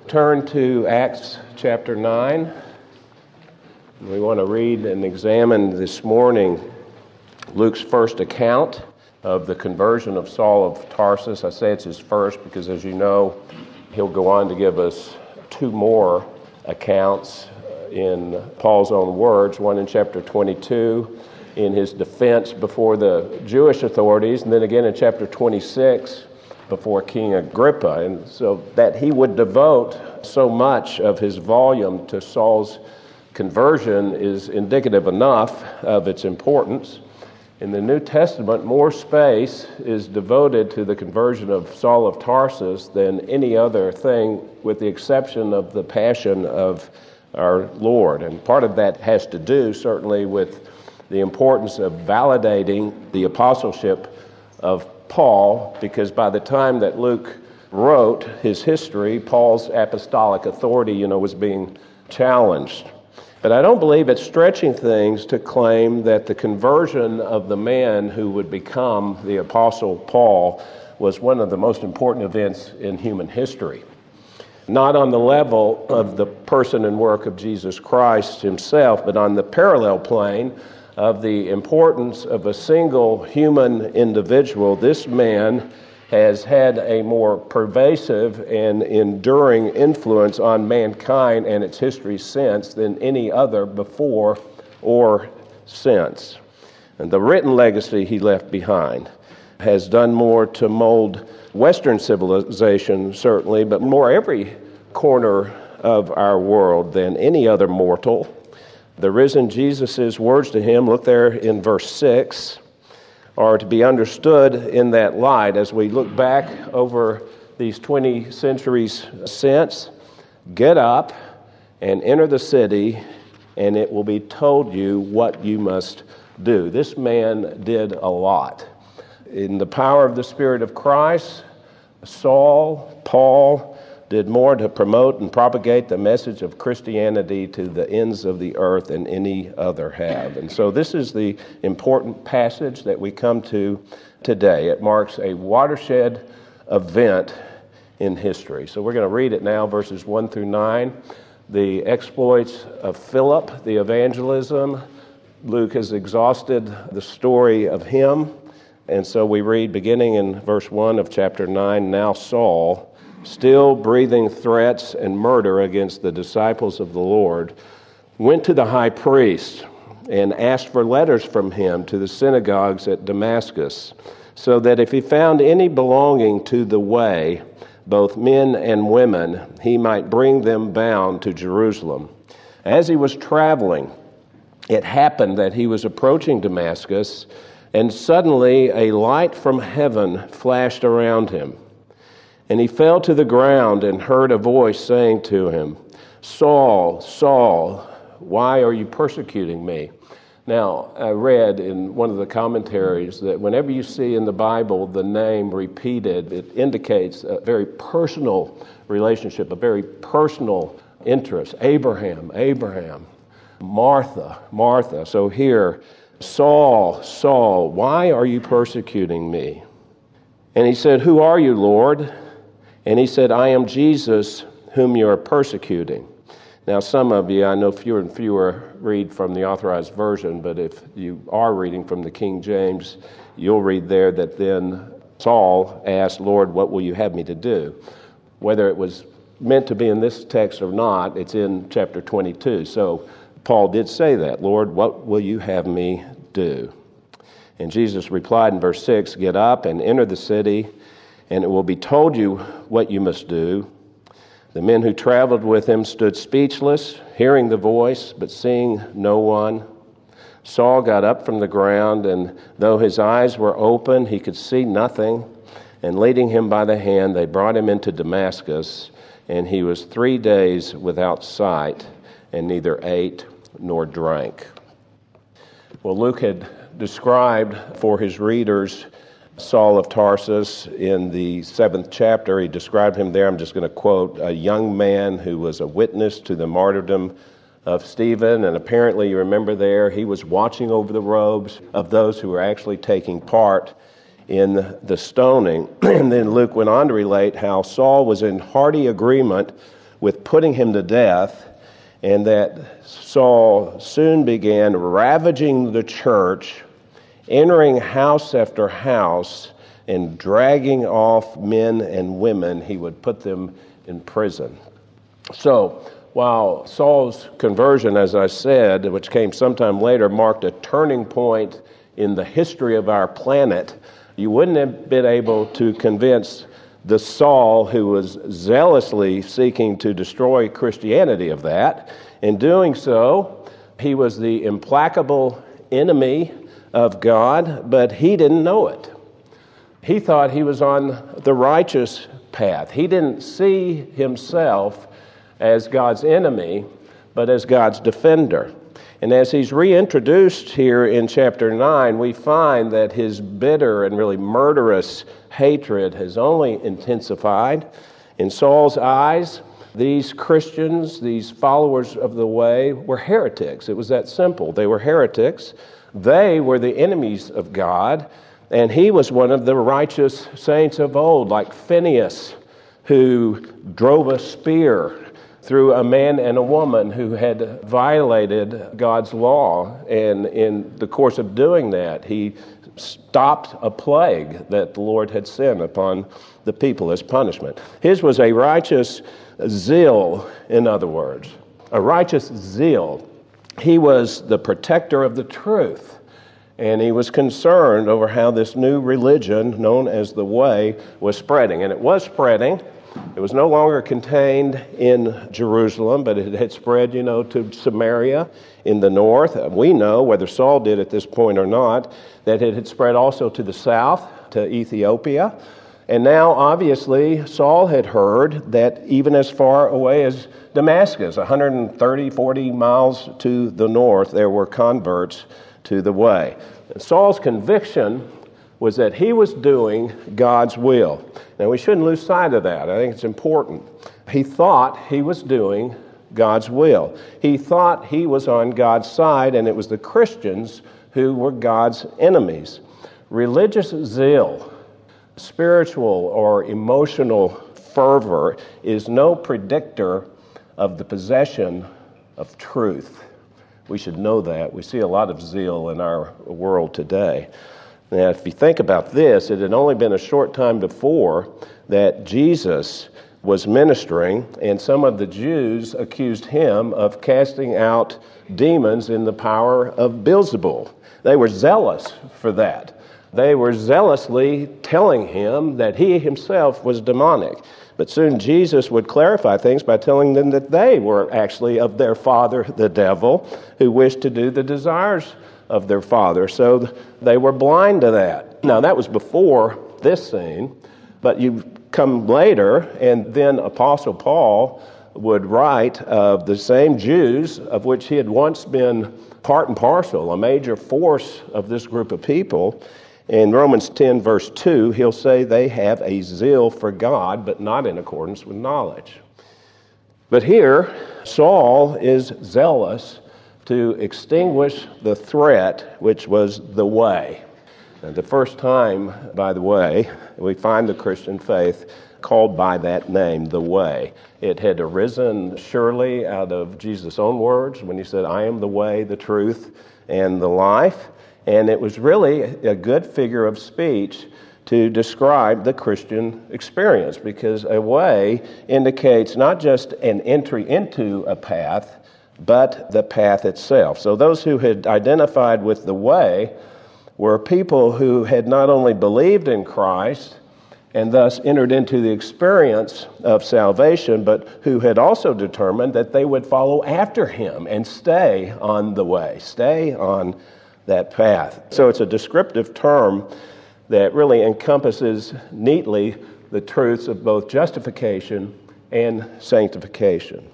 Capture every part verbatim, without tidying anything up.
Turn to Acts chapter nine. We want to read and examine this morning Luke's first account of the conversion of Saul of Tarsus. I say it's his first because, as you know, he'll go on to give us two more accounts in Paul's own words, one in chapter twenty-two in his defense before the Jewish authorities, and then again in chapter twenty-six before King Agrippa. And so that he would devote so much of his volume to Saul's conversion is indicative enough of its importance. In the New Testament, more space is devoted to the conversion of Saul of Tarsus than any other thing, with the exception of the passion of our Lord. And part of that has to do, certainly, with the importance of validating the apostleship of Paul, because by the time that Luke wrote his history, Paul's apostolic authority, you know, was being challenged. But I don't believe it's stretching things to claim that the conversion of the man who would become the Apostle Paul was one of the most important events in human history. Not on the level of the person and work of Jesus Christ himself, but on the parallel plane of the importance of a single human individual. This man has had a more pervasive and enduring influence on mankind and its history since than any other before or since. And the written legacy he left behind has done more to mold Western civilization, certainly, but more every corner of our world than any other mortal. The risen Jesus' words to him, look there in verse six, are to be understood in that light as we look back over these twenty centuries since. Get up and enter the city, and it will be told you what you must do. This man did a lot. In the power of the Spirit of Christ, Saul, Paul, did more to promote and propagate the message of Christianity to the ends of the earth than any other have. And so this is the important passage that we come to today. It marks a watershed event in history. So we're going to read it now, verses one through nine. The exploits of Philip, the evangelism. Luke has exhausted the story of him. And so we read beginning in verse one of chapter nine, Now Saul, still breathing threats and murder against the disciples of the Lord, went to the high priest and asked for letters from him to the synagogues at Damascus, so that if he found any belonging to the way, both men and women, he might bring them bound to Jerusalem. As he was traveling, it happened that he was approaching Damascus, and suddenly a light from heaven flashed around him. And he fell to the ground and heard a voice saying to him, Saul, Saul, why are you persecuting me? Now, I read in one of the commentaries that whenever you see in the Bible the name repeated, it indicates a very personal relationship, a very personal interest. Abraham, Abraham, Martha, Martha. So here, Saul, Saul, why are you persecuting me? And he said, Who are you, Lord? And he said, I am Jesus, whom you are persecuting. Now, some of you, I know fewer and fewer read from the Authorized Version, but if you are reading from the King James, you'll read there that then Saul asked, Lord, what will you have me to do? Whether it was meant to be in this text or not, it's in chapter twenty-two. So Paul did say that, Lord, what will you have me do? And Jesus replied in verse six, Get up and enter the city, and it will be told you what you must do. The men who traveled with him stood speechless, hearing the voice, but seeing no one. Saul got up from the ground, and though his eyes were open, he could see nothing. And leading him by the hand, they brought him into Damascus, and he was three days without sight, and neither ate nor drank. Well, Luke had described for his readers Saul of Tarsus in the seventh chapter. He described him there, I'm just going to quote, a young man who was a witness to the martyrdom of Stephen, and apparently, you remember there, he was watching over the robes of those who were actually taking part in the stoning. And then Luke went on to relate how Saul was in hearty agreement with putting him to death, and that Saul soon began ravaging the church, entering house after house, and dragging off men and women. He would put them in prison. So, while Saul's conversion, as I said, which came sometime later, marked a turning point in the history of our planet, you wouldn't have been able to convince the Saul who was zealously seeking to destroy Christianity of that. In doing so, he was the implacable enemy of God, but he didn't know it. He thought he was on the righteous path. He didn't see himself as God's enemy, but as God's defender. And as he's reintroduced here in chapter nine, we find that his bitter and really murderous hatred has only intensified. In Saul's eyes, these Christians, these followers of the way, were heretics. It was that simple. They were heretics. They were the enemies of God, and he was one of the righteous saints of old, like Phinehas, who drove a spear through a man and a woman who had violated God's law. And in the course of doing that, he stopped a plague that the Lord had sent upon the people as punishment. His was a righteous zeal, in other words, a righteous zeal. He was the protector of the truth, and he was concerned over how this new religion, known as the Way, was spreading. And it was spreading. It was no longer contained in Jerusalem, but it had spread, you know, to Samaria in the north. We know, whether Saul did at this point or not, that it had spread also to the south, to Ethiopia. And now, obviously, Saul had heard that even as far away as Damascus, one hundred thirty, forty miles to the north, there were converts to the Way. And Saul's conviction was that he was doing God's will. Now, we shouldn't lose sight of that. I think it's important. He thought he was doing God's will. He thought he was on God's side, and it was the Christians who were God's enemies. Religious zeal, spiritual or emotional fervor, is no predictor of the possession of truth. We should know that. We see a lot of zeal in our world today. Now, if you think about this, it had only been a short time before that Jesus was ministering, and some of the Jews accused him of casting out demons in the power of Beelzebul. They were zealous for that. They were zealously telling him that he himself was demonic. But soon Jesus would clarify things by telling them that they were actually of their father, the devil, who wished to do the desires of their father. So they were blind to that. Now, that was before this scene, but you come later, and then Apostle Paul would write of the same Jews of which he had once been part and parcel, a major force of this group of people. In Romans ten, verse two, he'll say they have a zeal for God, but not in accordance with knowledge. But here, Saul is zealous to extinguish the threat, which was the Way. And the first time, by the way, we find the Christian faith called by that name, the Way. It had arisen surely out of Jesus' own words when he said, I am the way, the truth, and the life. And it was really a good figure of speech to describe the Christian experience, because a way indicates not just an entry into a path, but the path itself. So those who had identified with the Way were people who had not only believed in Christ and thus entered into the experience of salvation, but who had also determined that they would follow after him and stay on the Way, stay on that path. So it's a descriptive term that really encompasses neatly the truths of both justification and sanctification.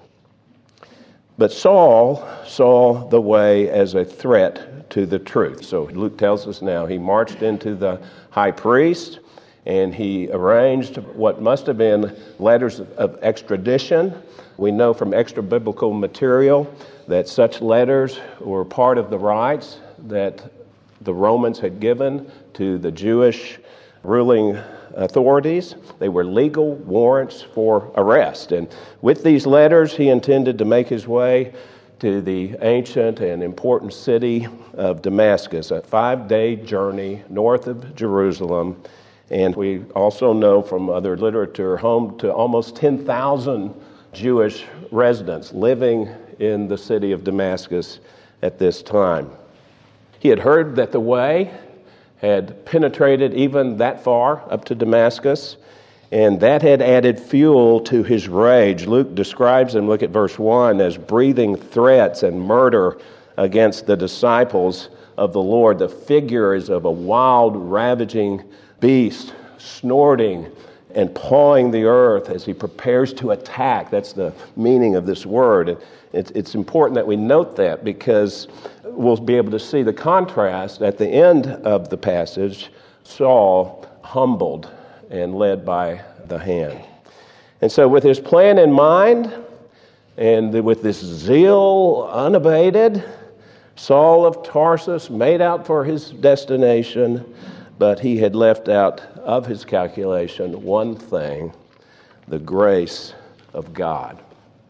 But Saul saw the Way as a threat to the truth. So Luke tells us now he marched into the high priest and he arranged what must have been letters of extradition. We know from extra biblical material that such letters were part of the rights that the Romans had given to the Jewish ruling authorities. They were legal warrants for arrest. And with these letters, he intended to make his way to the ancient and important city of Damascus, a five-day journey north of Jerusalem. And we also know from other literature, home to almost ten thousand Jewish residents living in the city of Damascus at this time. He had heard that the way had penetrated even that far up to Damascus, and that had added fuel to his rage. Luke describes him, look at verse one, as breathing threats and murder against the disciples of the Lord. The figure is of a wild, ravaging beast, snorting and pawing the earth as he prepares to attack. That's the meaning of this word. It's, it's important that we note that, because we'll be able to see the contrast at the end of the passage. Saul humbled and led by the hand. And so with his plan in mind, and with this zeal unabated, Saul of Tarsus made out for his destination, but he had left out of his calculation one thing: the grace of God.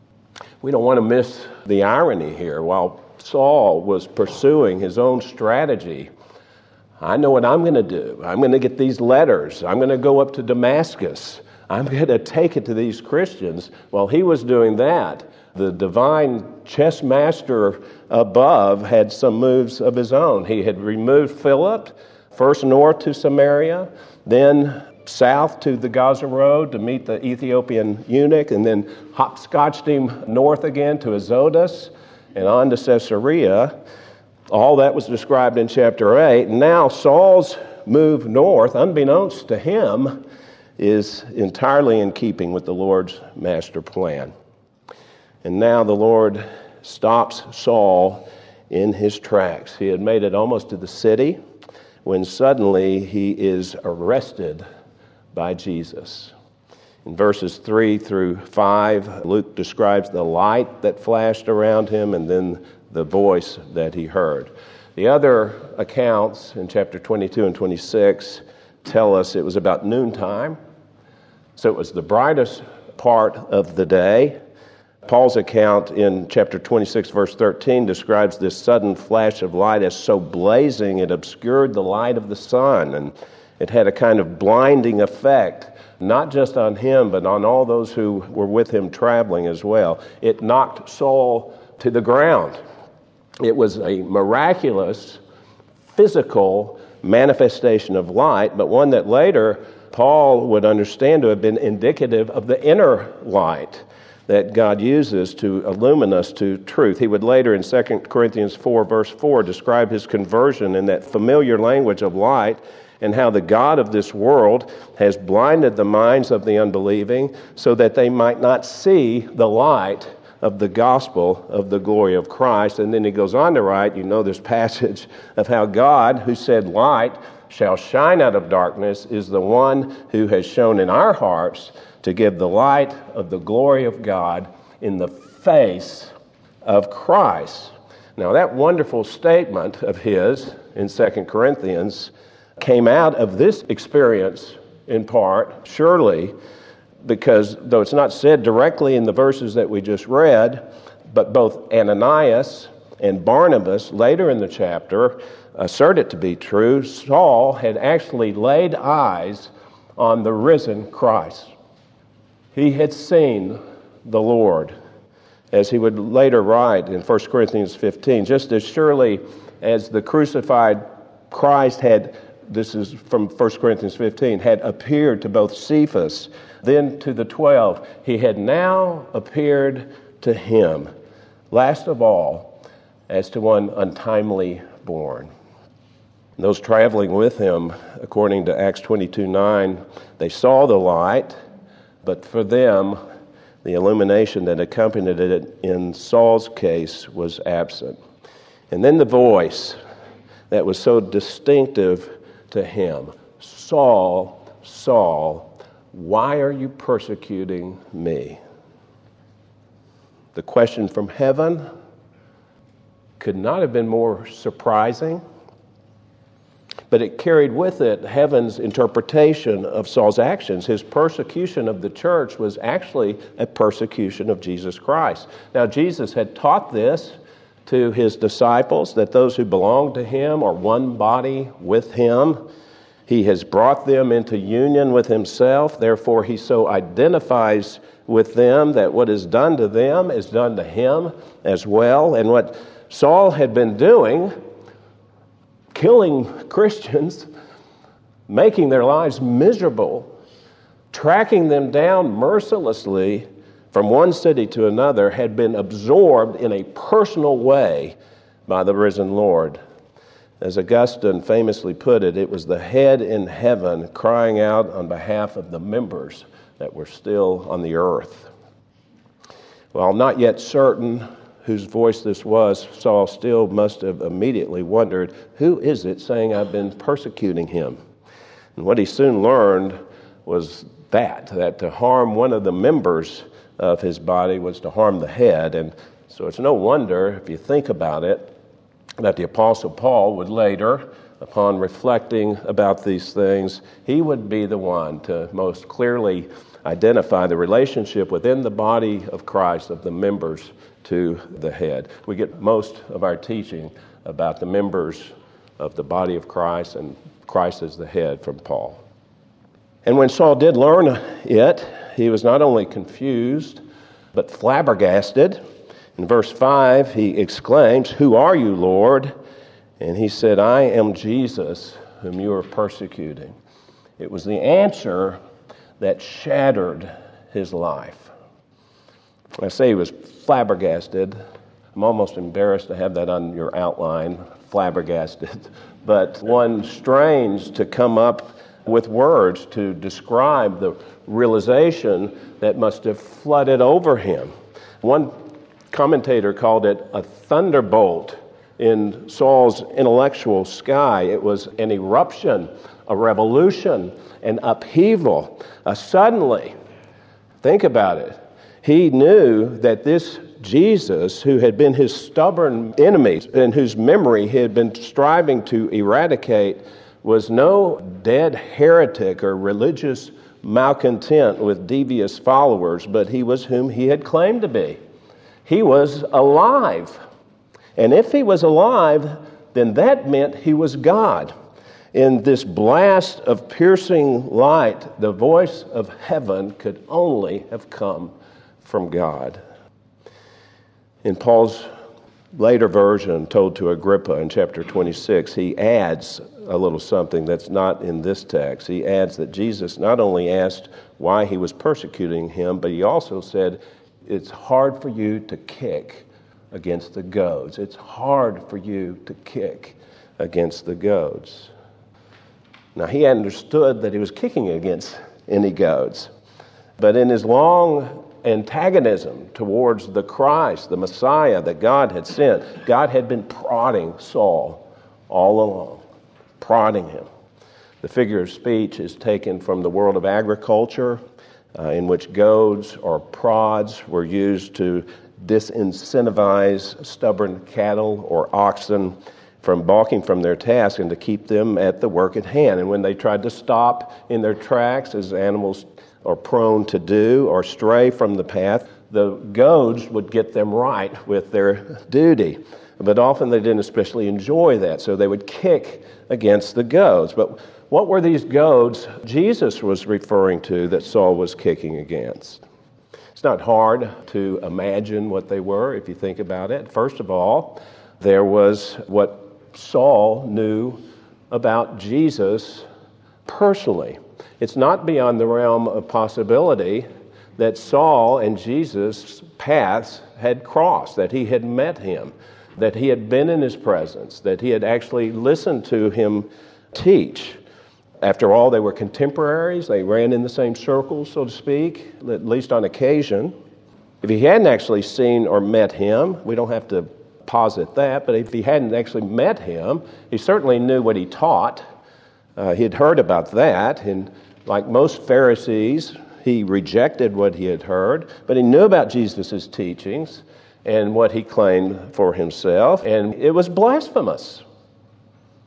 We don't want to miss the irony here. While Saul was pursuing his own strategy, I know what I'm going to do. I'm going to get these letters. I'm going to go up to Damascus. I'm going to take it to these Christians. While he was doing that, the divine chess master above had some moves of his own. He had removed Philip, first north to Samaria, then south to the Gaza Road to meet the Ethiopian eunuch, and then hopscotched him north again to Azotus and on to Caesarea. All that was described in chapter eight. Now Saul's move north, unbeknownst to him, is entirely in keeping with the Lord's master plan. And now the Lord stops Saul in his tracks. He had made it almost to the city when suddenly he is arrested by Jesus. In verses three through five, Luke describes the light that flashed around him and then the voice that he heard. The other accounts in chapter twenty-two and twenty-six tell us it was about noontime, so it was the brightest part of the day. Paul's account in chapter twenty-six, verse thirteen, describes this sudden flash of light as so blazing it obscured the light of the sun, and it had a kind of blinding effect, not just on him, but on all those who were with him traveling as well. It knocked Saul to the ground. It was a miraculous, physical manifestation of light, but one that later Paul would understand to have been indicative of the inner light that God uses to illumine us to truth. He would later in Second Corinthians four, verse four, describe his conversion in that familiar language of light, and how the God of this world has blinded the minds of the unbelieving so that they might not see the light of the gospel of the glory of Christ. And then he goes on to write, you know this passage, of how God, who said light shall shine out of darkness, is the one who has shown in our hearts to give the light of the glory of God in the face of Christ. Now that wonderful statement of his in Second Corinthians came out of this experience in part, surely, because though it's not said directly in the verses that we just read, but both Ananias and Barnabas later in the chapter assert it to be true. Saul had actually laid eyes on the risen Christ. He had seen the Lord, as he would later write in First Corinthians fifteen, just as surely as the crucified Christ had, this is from First Corinthians fifteen, had appeared to both Cephas, then to the twelve, he had now appeared to him, last of all, as to one untimely born. Those traveling with him, according to Acts twenty-two nine, they saw the light, but for them, the illumination that accompanied it in Saul's case was absent. And then the voice that was so distinctive to him, Saul, Saul, why are you persecuting me? The question from heaven could not have been more surprising, but it carried with it heaven's interpretation of Saul's actions. His persecution of the church was actually a persecution of Jesus Christ. Now, Jesus had taught this to his disciples, that those who belong to him are one body with him. He has brought them into union with himself. Therefore, he so identifies with them that what is done to them is done to him as well. And what Saul had been doing, killing Christians, making their lives miserable, tracking them down mercilessly from one city to another, had been absorbed in a personal way by the risen Lord. As Augustine famously put it, it was the head in heaven crying out on behalf of the members that were still on the earth. While not yet certain whose voice this was, Saul still must have immediately wondered, who is it saying I've been persecuting him? And what he soon learned was that, that to harm one of the members of his body was to harm the head. And so it's no wonder, if you think about it, that the Apostle Paul would later, upon reflecting about these things, he would be the one to most clearly identify the relationship within the body of Christ of the members to the head. We get most of our teaching about the members of the body of Christ and Christ as the head from Paul. And when Saul did learn it, he was not only confused, but flabbergasted. In verse five, he exclaims, "Who are you, Lord?" And he said, "I am Jesus, whom you are persecuting." It was the answer that shattered his life. I say he was flabbergasted. I'm almost embarrassed to have that on your outline, flabbergasted. But one strange to come up with words to describe the realization that must have flooded over him. One commentator called it a thunderbolt in Saul's intellectual sky. It was an eruption, a revolution, an upheaval, a suddenly. Think about it. He knew that this Jesus, who had been his stubborn enemy and whose memory he had been striving to eradicate, was no dead heretic or religious malcontent with devious followers, but he was whom he had claimed to be. He was alive. And if he was alive, then that meant he was God. In this blast of piercing light, the voice of heaven could only have come from God. In Paul's later version, told to Agrippa in chapter twenty-six, he adds a little something that's not in this text. He adds that Jesus not only asked why he was persecuting him, but he also said, it's hard for you to kick against the goads. It's hard for you to kick against the goads. Now, he understood that he was kicking against any goads, but in his long antagonism towards the Christ, the Messiah that God had sent, God had been prodding Saul all along, prodding him. The figure of speech is taken from the world of agriculture, uh, in which goads or prods were used to disincentivize stubborn cattle or oxen from balking from their task and to keep them at the work at hand. And when they tried to stop in their tracks, as animals are prone to do, or stray from the path, the goads would get them right with their duty. But often they didn't especially enjoy that, so they would kick against the goads. But what were these goads Jesus was referring to that Saul was kicking against? It's not hard to imagine what they were if you think about it. First of all, there was what Saul knew about Jesus personally. It's not beyond the realm of possibility that Saul and Jesus' paths had crossed, that he had met him, that he had been in his presence, that he had actually listened to him teach. After all, they were contemporaries. They ran in the same circles, so to speak, at least on occasion. If he hadn't actually seen or met him, we don't have to posit that, but if he hadn't actually met him, he certainly knew what he taught. Uh, he had heard about that, and like most Pharisees, he rejected what he had heard, but he knew about Jesus' teachings and what he claimed for himself, and it was blasphemous.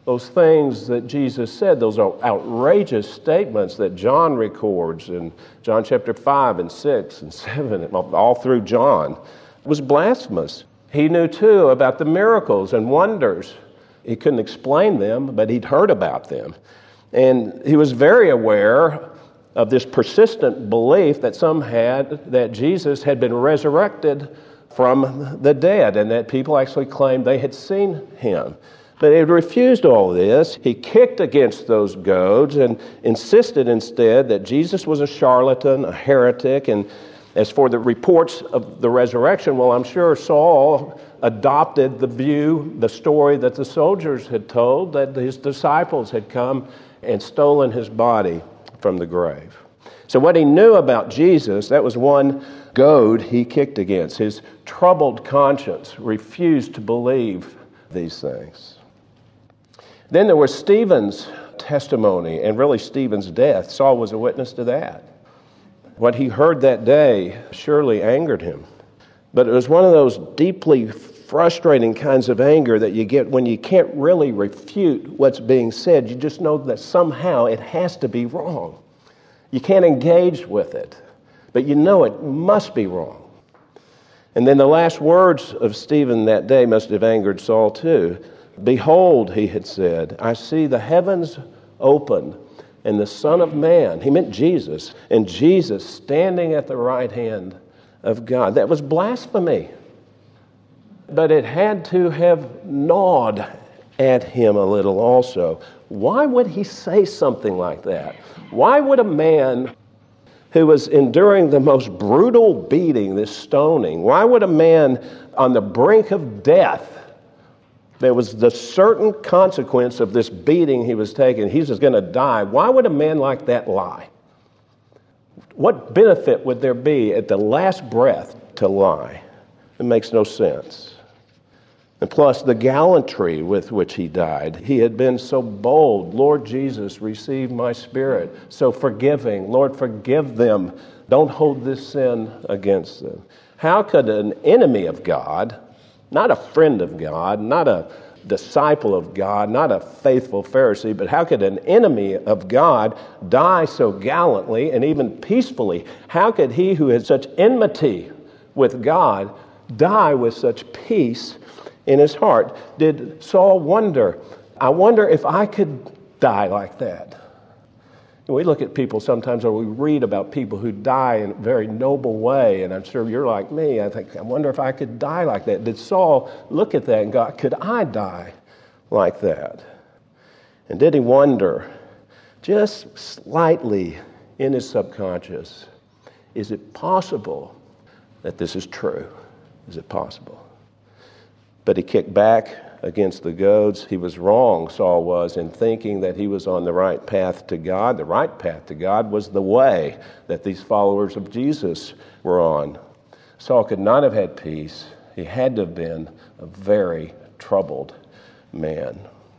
those things that Jesus said, those outrageous statements that John records in John chapter five and six and seven, and all through John, was blasphemous. He knew too about the miracles and wonders. He couldn't explain them, but he'd heard about them. And he was very aware of this persistent belief that some had that Jesus had been resurrected from the dead, and that people actually claimed they had seen him. But he refused all this. He kicked against those goads and insisted instead that Jesus was a charlatan, a heretic. And as for the reports of the resurrection, well, I'm sure Saul adopted the view, the story that the soldiers had told, that his disciples had come and stolen his body from the grave. So what he knew about Jesus, that was one goad he kicked against. His troubled conscience refused to believe these things. Then there was Stephen's testimony, and really Stephen's death. Saul was a witness to that. What he heard that day surely angered him. But it was one of those deeply frustrating kinds of anger that you get when you can't really refute what's being said. You just know that somehow it has to be wrong. You can't engage with it, but you know it must be wrong. And then the last words of Stephen that day must have angered Saul too. Behold, he had said, I see the heavens open and the Son of Man, he meant Jesus, and Jesus standing at the right hand of God. That was blasphemy. But it had to have gnawed at him a little also. Why would he say something like that? Why would a man who was enduring the most brutal beating, this stoning, why would a man on the brink of death, there was the certain consequence of this beating he was taking, he was going to die, why would a man like that lie? What benefit would there be at the last breath to lie? It makes no sense. And plus, the gallantry with which he died. He had been so bold. Lord Jesus, receive my spirit. So forgiving. Lord, forgive them. Don't hold this sin against them. How could an enemy of God, not a friend of God, not a disciple of God, not a faithful Pharisee, but how could an enemy of God die so gallantly and even peacefully? How could he who had such enmity with God die with such peace in his heart? Did Saul wonder, I wonder if I could die like that? We look at people sometimes, or we read about people who die in a very noble way, and I'm sure you're like me. I think, I wonder if I could die like that. Did Saul look at that and go, could I die like that? And did he wonder, just slightly in his subconscious, is it possible that this is true? Is it possible? But he kicked back against the goads. He was wrong, Saul was, in thinking that he was on the right path to God. The right path to God was the way that these followers of Jesus were on. Saul could not have had peace. He had to have been a very troubled man.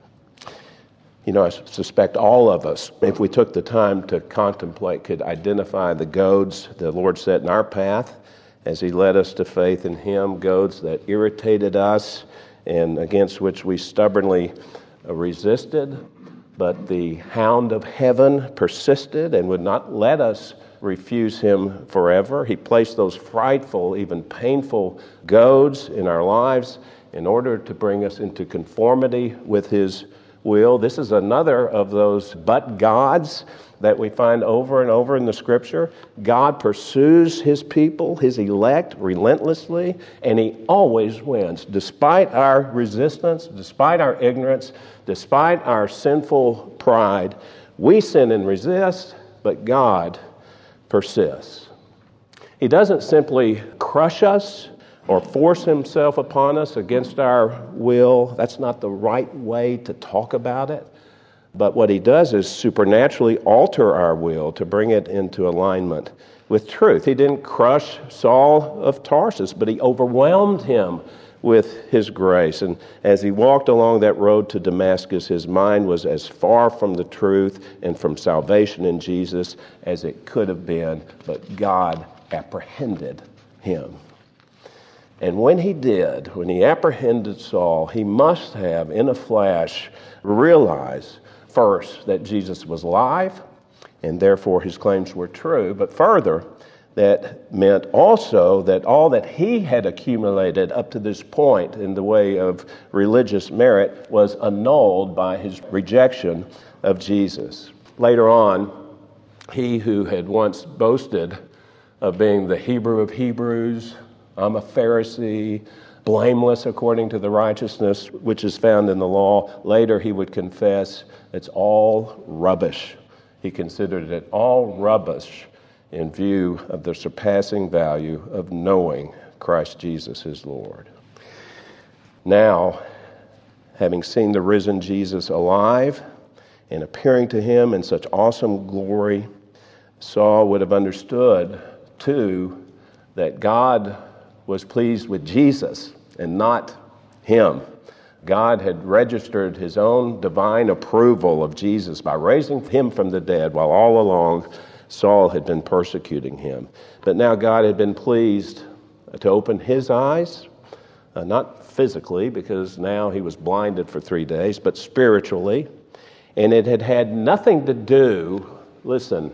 You know, I suspect all of us, if we took the time to contemplate, could identify the goads the Lord set in our path as he led us to faith in him, goads that irritated us and against which we stubbornly resisted. But the hound of heaven persisted and would not let us refuse him forever. He placed those frightful, even painful goads in our lives in order to bring us into conformity with his will. This is another of those but gods that we find over and over in the Scripture. God pursues his people, his elect, relentlessly, and he always wins. Despite our resistance, despite our ignorance, despite our sinful pride, we sin and resist, but God persists. He doesn't simply crush us or force himself upon us against our will. That's not the right way to talk about it. But what he does is supernaturally alter our will to bring it into alignment with truth. He didn't crush Saul of Tarsus, but he overwhelmed him with his grace. And as he walked along that road to Damascus, his mind was as far from the truth and from salvation in Jesus as it could have been, but God apprehended him. And when he did, when he apprehended Saul, he must have, in a flash, realized first that Jesus was alive, and therefore his claims were true, but further, that meant also that all that he had accumulated up to this point in the way of religious merit was annulled by his rejection of Jesus. Later on, he who had once boasted of being the Hebrew of Hebrews, I'm a Pharisee, blameless according to the righteousness which is found in the law, later he would confess it's all rubbish. He considered it all rubbish in view of the surpassing value of knowing Christ Jesus his Lord. Now, having seen the risen Jesus alive and appearing to him in such awesome glory, Saul would have understood, too, that God was pleased with Jesus and not him. God had registered his own divine approval of Jesus by raising him from the dead, while all along Saul had been persecuting him. But now God had been pleased to open his eyes, uh, not physically, because now he was blinded for three days, but spiritually. And it had had nothing to do, listen,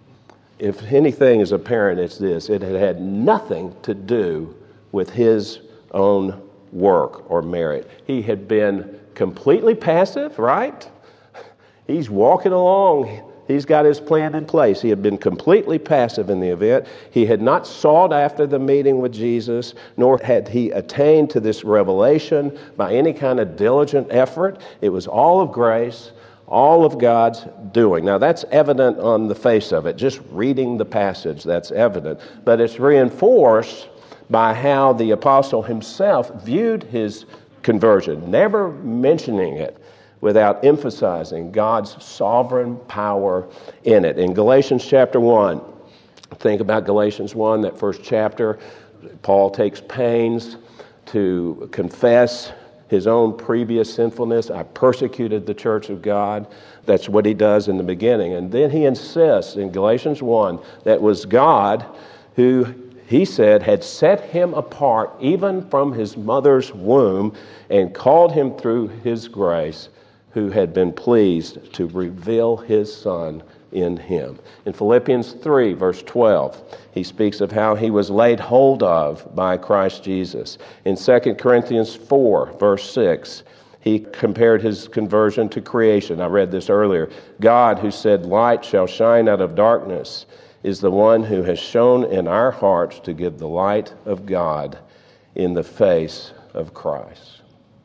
if anything is apparent, it's this, it had had nothing to do with his own work or merit. He had been completely passive, right? He's walking along. He's got his plan in place. He had been completely passive in the event. He had not sought after the meeting with Jesus, nor had he attained to this revelation by any kind of diligent effort. It was all of grace, all of God's doing. Now, that's evident on the face of it. Just reading the passage, that's evident. But it's reinforced by how the apostle himself viewed his conversion, never mentioning it without emphasizing God's sovereign power in it. In Galatians chapter one, think about Galatians one, that first chapter, Paul takes pains to confess his own previous sinfulness. I persecuted the church of God. That's what he does in the beginning. And then he insists in Galatians one that it was God who, he said, had set him apart even from his mother's womb and called him through his grace, who had been pleased to reveal his Son in him. In Philippians three, verse twelve, he speaks of how he was laid hold of by Christ Jesus. In Second Corinthians four, verse six, he compared his conversion to creation. I read this earlier. God, who said, "Light shall shine out of darkness," is the one who has shown in our hearts to give the light of God in the face of Christ.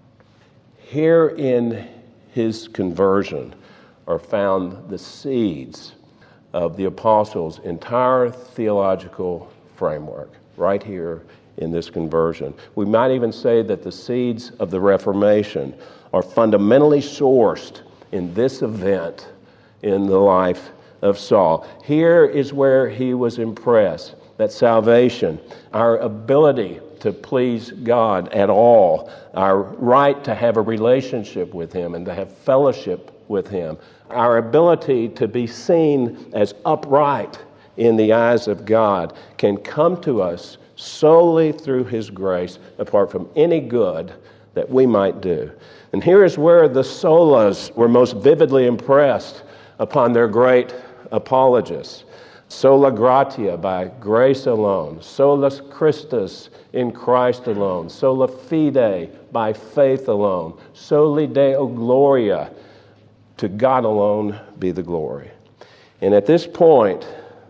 Here in his conversion are found the seeds of the apostles' entire theological framework, right here in this conversion. We might even say that the seeds of the Reformation are fundamentally sourced in this event in the life of Saul. Here is where he was impressed that salvation, our ability to please God at all, our right to have a relationship with him and to have fellowship with him, our ability to be seen as upright in the eyes of God can come to us solely through his grace, apart from any good that we might do. And here is where the solas were most vividly impressed upon their great apologists. Sola gratia, by grace alone. Solus Christus, in Christ alone. Sola fide, by faith alone. Soli Deo gloria, to God alone be the glory. And at this point,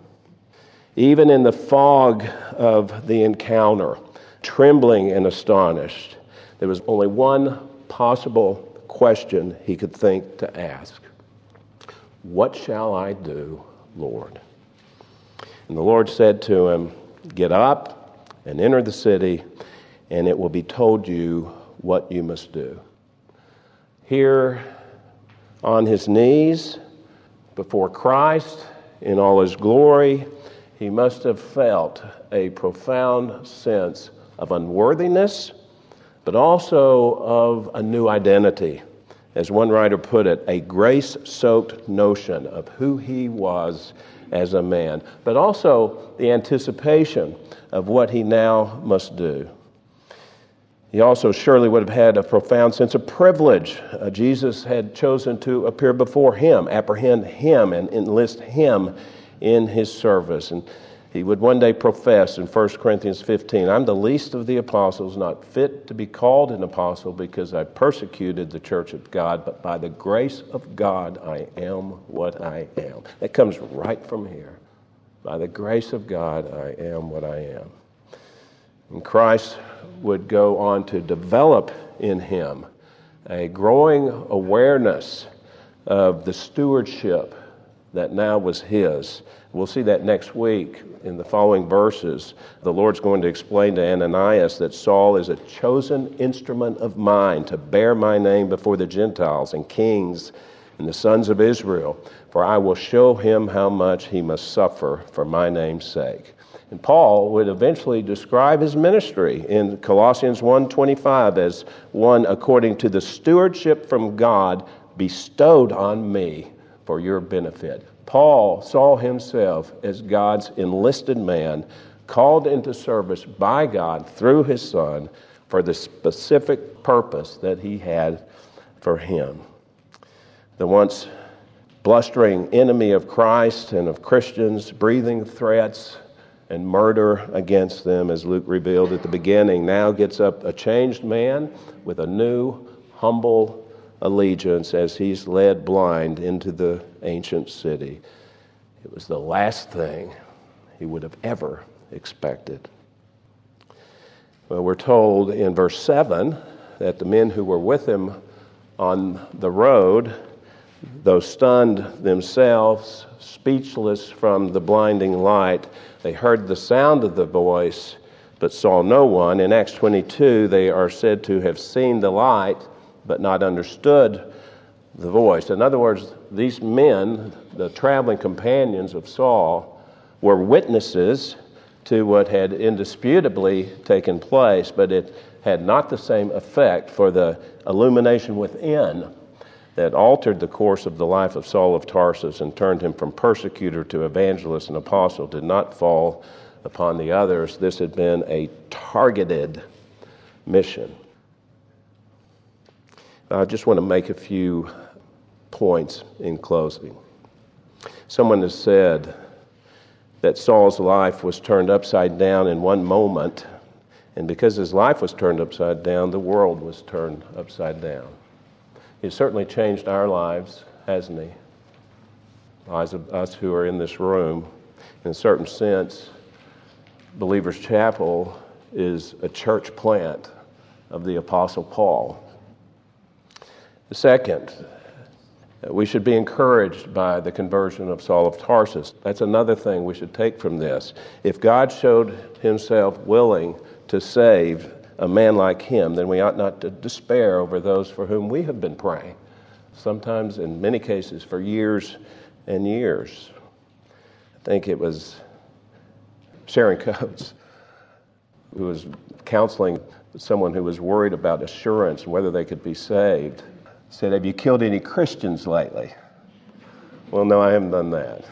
even in the fog of the encounter, trembling and astonished, there was only one possible question he could think to ask. What shall I do, Lord? And the Lord said to him, get up and enter the city, and it will be told you what you must do. Here on his knees before Christ in all his glory, he must have felt a profound sense of unworthiness, but also of a new identity. As one writer put it, a grace-soaked notion of who he was as a man, but also the anticipation of what he now must do. He also surely would have had a profound sense of privilege. Uh, Jesus had chosen to appear before him, apprehend him, and enlist him in his service. And he would one day profess in First Corinthians fifteen, I'm the least of the apostles, not fit to be called an apostle because I persecuted the church of God, but by the grace of God I am what I am. That comes right from here. By the grace of God I am what I am. And Christ would go on to develop in him a growing awareness of the stewardship that now was his. We'll see that next week in the following verses. The Lord's going to explain to Ananias that Saul is a chosen instrument of mine to bear my name before the Gentiles and kings and the sons of Israel, for I will show him how much he must suffer for my name's sake. And Paul would eventually describe his ministry in Colossians one twenty-five as one according to the stewardship from God bestowed on me for your benefit. Paul saw himself as God's enlisted man, called into service by God through his Son for the specific purpose that he had for him. The once blustering enemy of Christ and of Christians, breathing threats and murder against them, as Luke revealed at the beginning, now gets up a changed man with a new, humble allegiance as he's led blind into the ancient city. It was the last thing he would have ever expected. Well, we're told in verse seven that the men who were with him on the road, though stunned themselves, speechless from the blinding light, they heard the sound of the voice, but saw no one. In Acts twenty-two, they are said to have seen the light, but not understood the voice. In other words, these men, the traveling companions of Saul, were witnesses to what had indisputably taken place, but it had not the same effect, for the illumination within that altered the course of the life of Saul of Tarsus and turned him from persecutor to evangelist and apostle did not fall upon the others. This had been a targeted mission. I just want to make a few points in closing. Someone has said that Saul's life was turned upside down in one moment, and because his life was turned upside down, the world was turned upside down. He's certainly changed our lives, hasn't he? Lives of us who are in this room. In a certain sense, Believers Chapel is a church plant of the Apostle Paul. Second, we should be encouraged by the conversion of Saul of Tarsus. That's another thing we should take from this. If God showed himself willing to save a man like him, then we ought not to despair over those for whom we have been praying, sometimes in many cases for years and years. I think it was Sharon Coates who was counseling someone who was worried about assurance and whether they could be saved. Said, have you killed any Christians lately? Well, no, I haven't done that.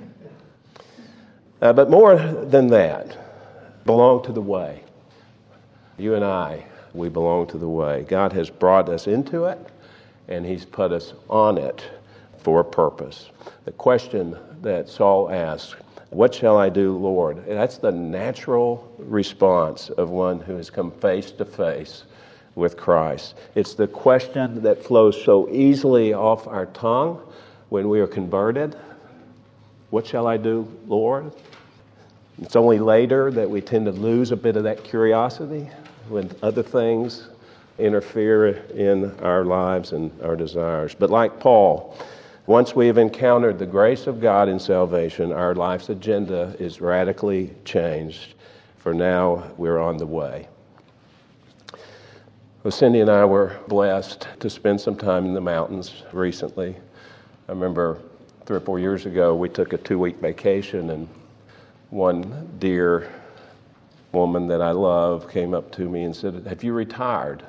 Uh, but more than that, belong to the way. You and I, we belong to the way. God has brought us into it, and he's put us on it for a purpose. The question that Saul asked, what shall I do, Lord? That's the natural response of one who has come face to face with Christ. It's the question that flows so easily off our tongue when we are converted. What shall I do, Lord? It's only later that we tend to lose a bit of that curiosity when other things interfere in our lives and our desires. But like Paul, once we have encountered the grace of God in salvation, our life's agenda is radically changed. For now, we're on the way. Well, Cindy and I were blessed to spend some time in the mountains recently. I remember three or four years ago, we took a two-week vacation, and one dear woman that I love came up to me and said, have you retired?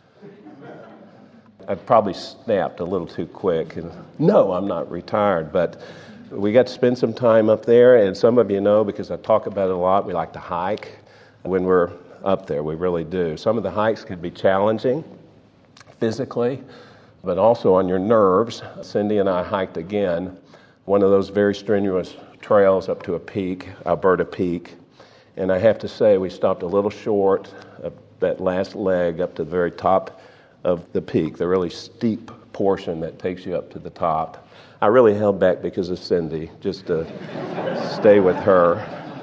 I probably snapped a little too quick. And, no, I'm not retired, but we got to spend some time up there, and some of you know, because I talk about it a lot, we like to hike. When we're up there. We really do. Some of the hikes can be challenging physically, but also on your nerves. Cindy and I hiked again one of those very strenuous trails up to a peak, Alberta Peak. And I have to say, we stopped a little short of that last leg up to the very top of the peak, the really steep portion that takes you up to the top. I really held back because of Cindy, just to stay with her.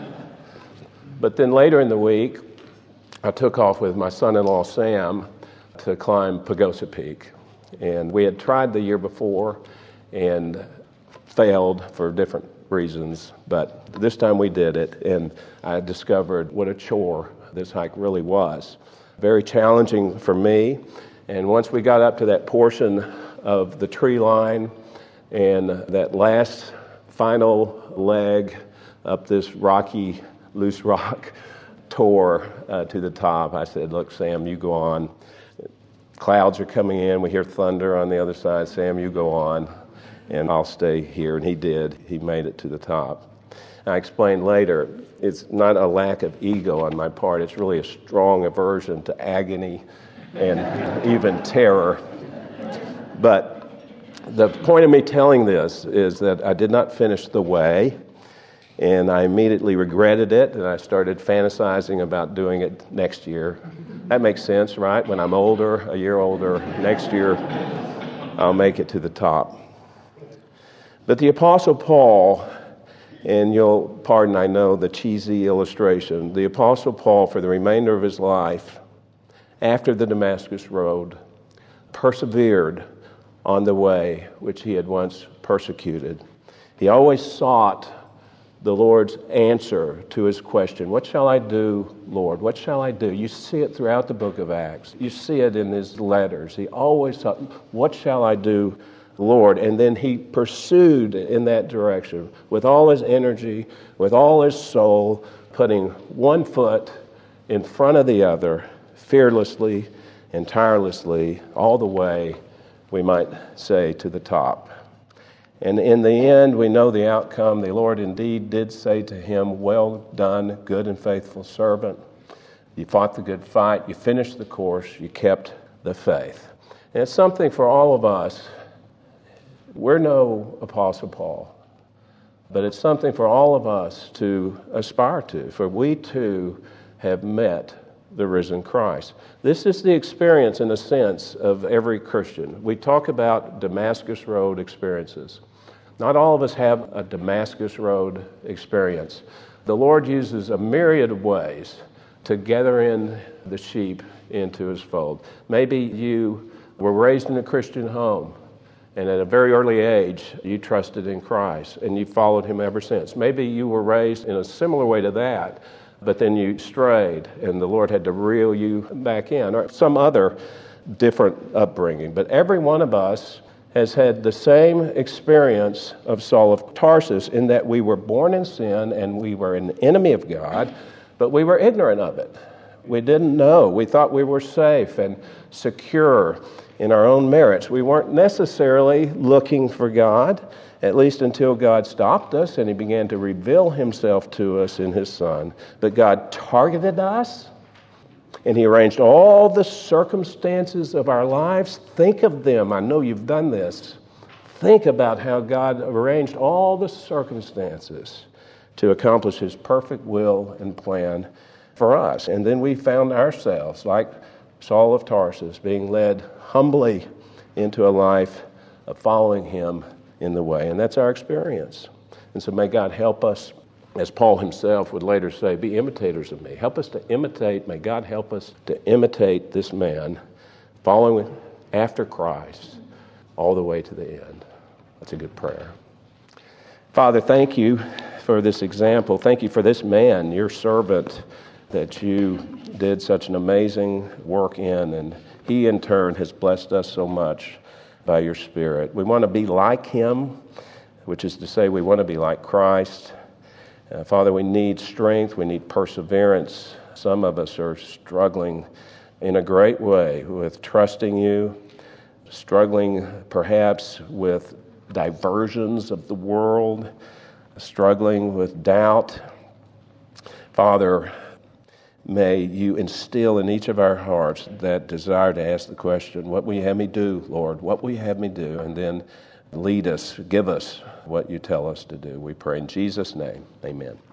But then later in the week, I took off with my son-in-law, Sam, to climb Pagosa Peak. And we had tried the year before and failed for different reasons, but this time we did it, and I discovered what a chore this hike really was. Very challenging for me, and once we got up to that portion of the tree line and that last final leg up this rocky, loose rock tour uh, to the top, I said, look, Sam, you go on. Clouds are coming in. We hear thunder on the other side. Sam, you go on, and I'll stay here. And he did. He made it to the top. I explained later, it's not a lack of ego on my part. It's really a strong aversion to agony and even terror. But the point of me telling this is that I did not finish the way, and I immediately regretted it, and I started fantasizing about doing it next year. That makes sense, right? When I'm older, a year older, next year, I'll make it to the top. But the Apostle Paul, and you'll pardon, I know, the cheesy illustration, the Apostle Paul, for the remainder of his life, after the Damascus Road, persevered on the way which he had once persecuted. He always sought the Lord's answer to his question, what shall I do, Lord? What shall I do? You see it throughout the book of Acts. You see it in his letters. He always thought, what shall I do, Lord? And then he pursued in that direction with all his energy, with all his soul, putting one foot in front of the other, fearlessly and tirelessly, all the way, we might say, to the top. And in the end, we know the outcome. The Lord indeed did say to him, well done, good and faithful servant. You fought the good fight. You finished the course. You kept the faith. And it's something for all of us. We're no Apostle Paul, but it's something for all of us to aspire to, for we too have met the risen Christ. This is the experience, in a sense, of every Christian. We talk about Damascus Road experiences. Not all of us have a Damascus Road experience. The Lord uses a myriad of ways to gather in the sheep into his fold. Maybe you were raised in a Christian home, and at a very early age, you trusted in Christ, and you followed him ever since. Maybe you were raised in a similar way to that, but then you strayed, and the Lord had to reel you back in, or some other different upbringing. But every one of us has had the same experience of Saul of Tarsus, in that we were born in sin and we were an enemy of God, but we were ignorant of it. We didn't know. We thought we were safe and secure in our own merits. We weren't necessarily looking for God, at least until God stopped us and he began to reveal himself to us in his Son. But God targeted us, and he arranged all the circumstances of our lives. Think of them. I know you've done this. Think about how God arranged all the circumstances to accomplish his perfect will and plan for us. And then we found ourselves, like Saul of Tarsus, being led humbly into a life of following him in the way. And that's our experience. And so may God help us, as Paul himself would later say, be imitators of me. Help us to imitate, may God help us to imitate this man, following after Christ all the way to the end. That's a good prayer. Father, thank you for this example. Thank you for this man, your servant, that you did such an amazing work in, and he in turn has blessed us so much by your Spirit. We want to be like him, which is to say we want to be like Christ. Uh, Father, we need strength, we need perseverance. Some of us are struggling in a great way with trusting you, struggling perhaps with diversions of the world, struggling with doubt. Father, may you instill in each of our hearts that desire to ask the question, what will you have me do, Lord? What will you have me do? And then lead us, give us what you tell us to do. We pray in Jesus' name. Amen.